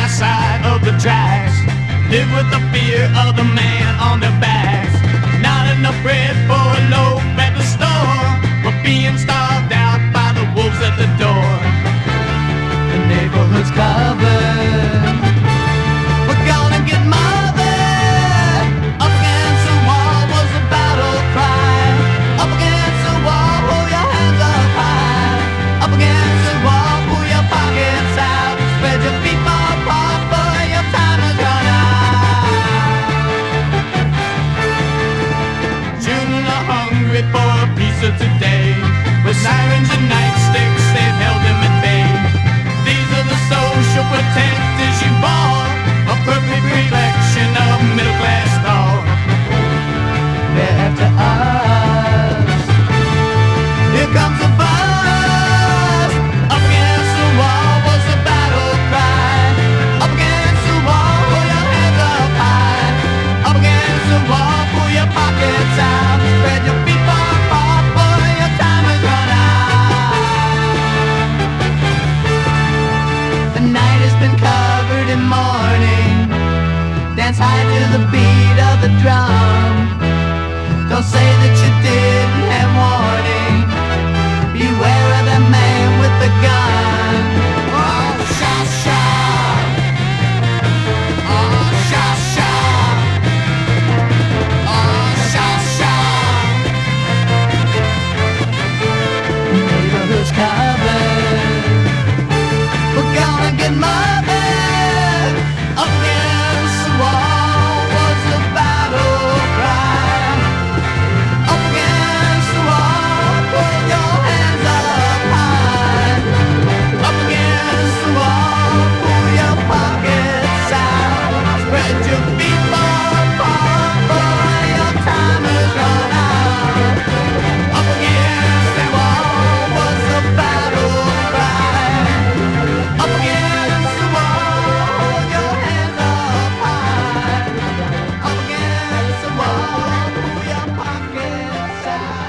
my side of the tracks. Live with the fear of the man on their backs. Not enough bread for a loaf at the store. We're being starved out by the wolves at the door. The neighborhood's covered. We're gonna get mothered. Up against the wall was a battle cry. Up against the wall, hold your hands up high. Up against the wall, pull your pockets out. Spread your feet far apart, boy, your time is gone out. Children are hungry for a piece of today. With sirens and nightsticks, they've held them at bay. These are the social protectors you bought, a perfect reflection of middle-class thought. They're after us. Here comes the bus. Up against the wall was the battle cry. Up against the wall, hold your hands up high. Up against the wall, pull your pockets out. Spread your feet far apart, boy, your time is run out. The night has been covered in mourning. Dance high to the beat of the drum. Don't say that you didn't have warning. Beware of the man with the gun. Oh, shot, shot. Oh, shot, shot. Oh, shot, shot. Neighborhood's covered. We're gonna get mothered. Up against the wall was the battle cry. Up against the wall, put your hands up high. Up against the wall, pull your pockets out. Spread your feet far apart, boy, your time is run out. Up against the wall was the battle cry. Up against the wall, hold your hands up high. Up against the wall, pull your pockets out.